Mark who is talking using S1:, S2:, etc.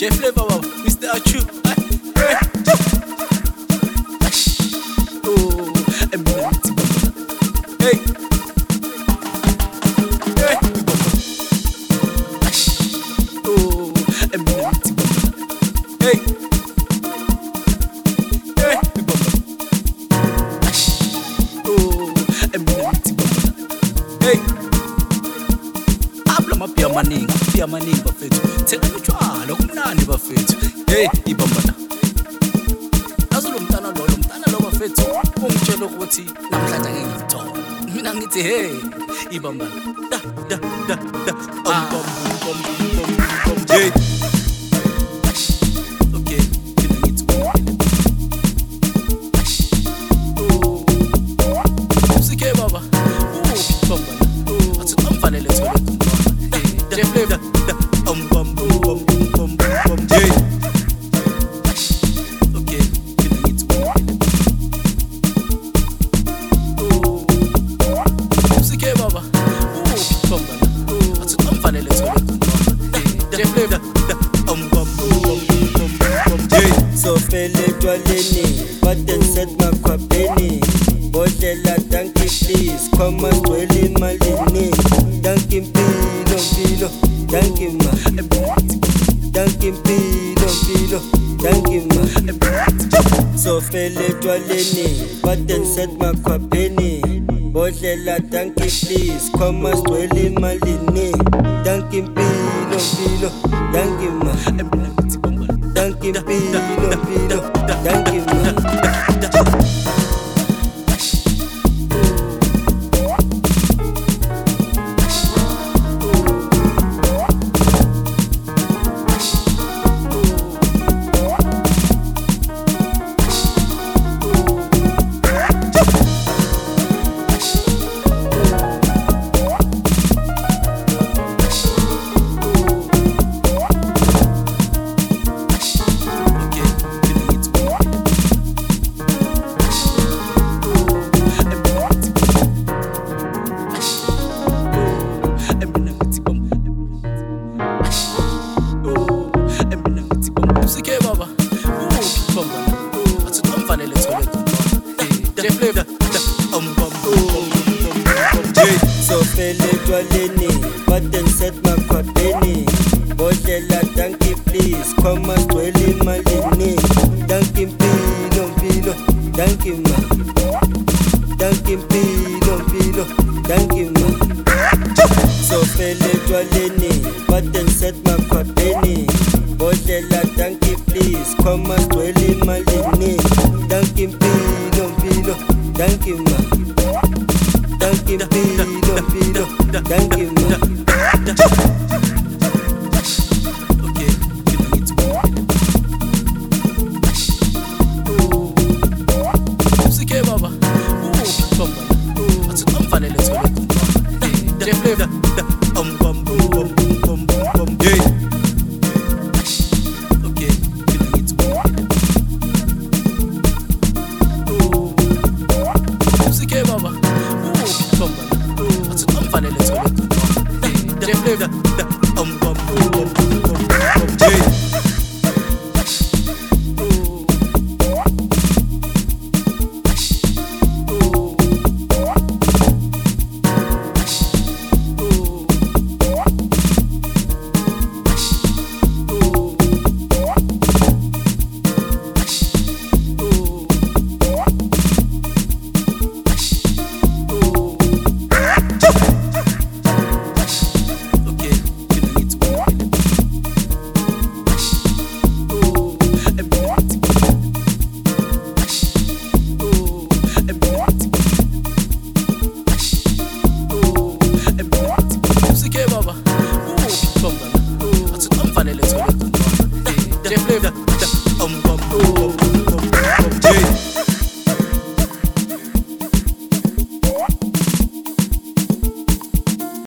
S1: The flavor of Mr. Achu. Oh, hey. Oh, hey. Hey, abla mapia maningi bafethu. Thekani utshwala kumnandi bafethu. Hey, ibambana. Nazo lo mntana lo bafethu. Ungitshela ukuthi namhlanje ngeke ngithola. Mina ngithi hey, ibambana. Da. Hey. Okay, mina ngithi Sike baba. Ibambana. Athi amfanele thole kumntwana. The flavor. Hey. Okay, mina ngithi Sike baba. Ibambana. Athi amfanele thole kumntwana. The flavor.
S2: So fele dwaleni, but then set makwapeni. Bodlela danki please, koma sweli malini. Danki mpilo, danki ma. Danki mpilo, danki ma. So fele dwaleni, but then set makwapeni. Bodlela danki please, koma sweli malini. Danki mpilo, danki ma. Danki mpilo, danki ma.
S1: Sike baba. Ibambana. Athi amfanele thole kumntwana. The flavor.
S2: Hey. So fele dwaleni, but then set makwapeni. Bodlela danki please, koma sweli malini. Danki mpilo, danki ma. Danki mpilo, danki ma. So fele dwaleni, but then set makwapeni. Bodlela danki please, koma sweli malini. Danki mpilo, danki ma. Danki mpilo, danki